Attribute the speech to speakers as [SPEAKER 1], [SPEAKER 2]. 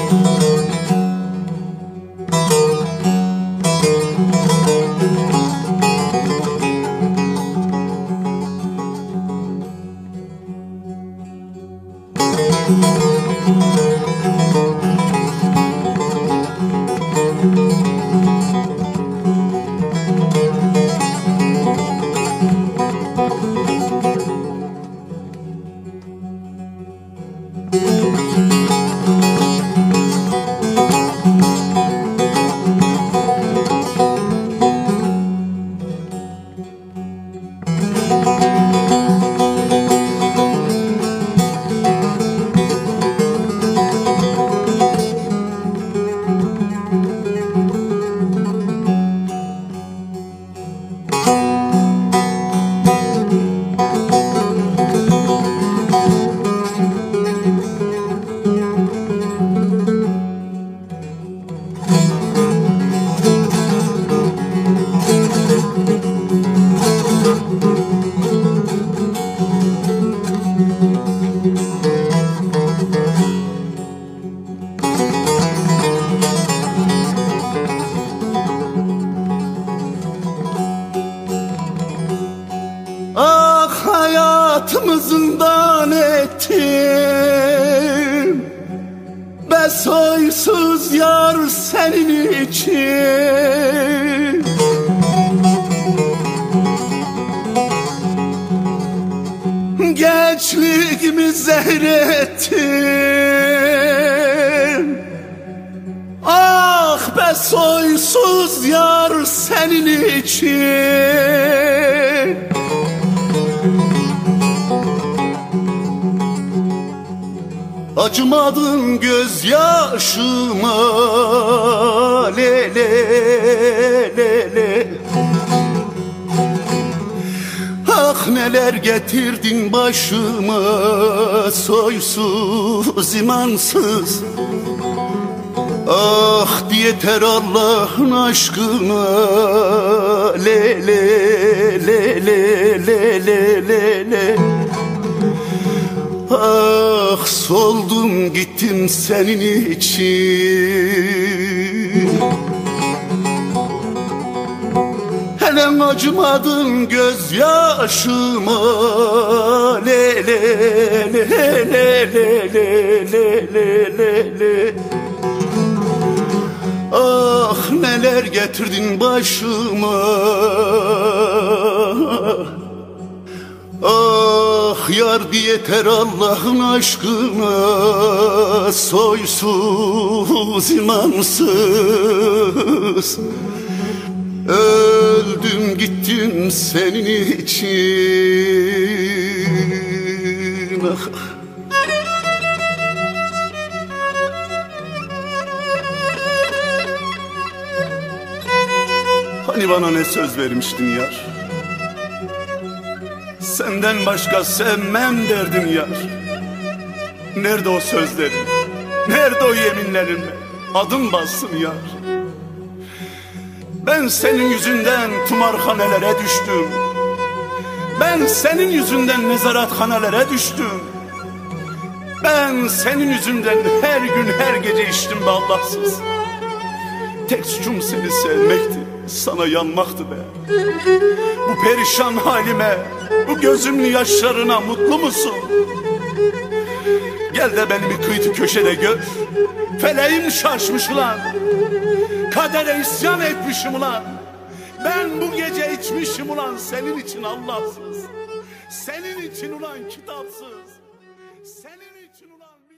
[SPEAKER 1] Hayatımızdan ettim be soysuz yar senin için. Gençliğimi zehrettim, ah be soysuz yar senin için. Acımadın gözyaşıma, le le le le. Ah neler getirdin başıma, soysuz imansız. Ah yeter Allah'ın aşkına, le le le le le le le le. Ah soldum gittim senin için. Hele acımadın gözyaşıma, le le le le le le le le le. Ah neler getirdin başıma, ah yar yeter Allah'ın aşkına, soysuz imansız. Öldüm gittim senin için. Ah. Hani bana ne söz vermiştin yar? Senden başka sevmem derdin yar. Nerede o sözlerin? Nerede o yeminlerin? Adım bassın yar. Ben senin yüzünden tımarhanelere düştüm. Ben senin yüzünden nezarethanelere düştüm. Ben senin yüzünden her gün her gece içtim be Allahsız. Tek suçum seni sevmekti, sana yanmaktı be. Bu perişan halime, bu gözümün yaşlarına mutlu musun? Gel de beni bir kıytı köşede gör. Feleğim şaşmış ulan, kadere isyan etmişim ulan. Ben bu gece içmişim ulan senin için Allahsız. Senin için ulan kitapsız. Senin için ulan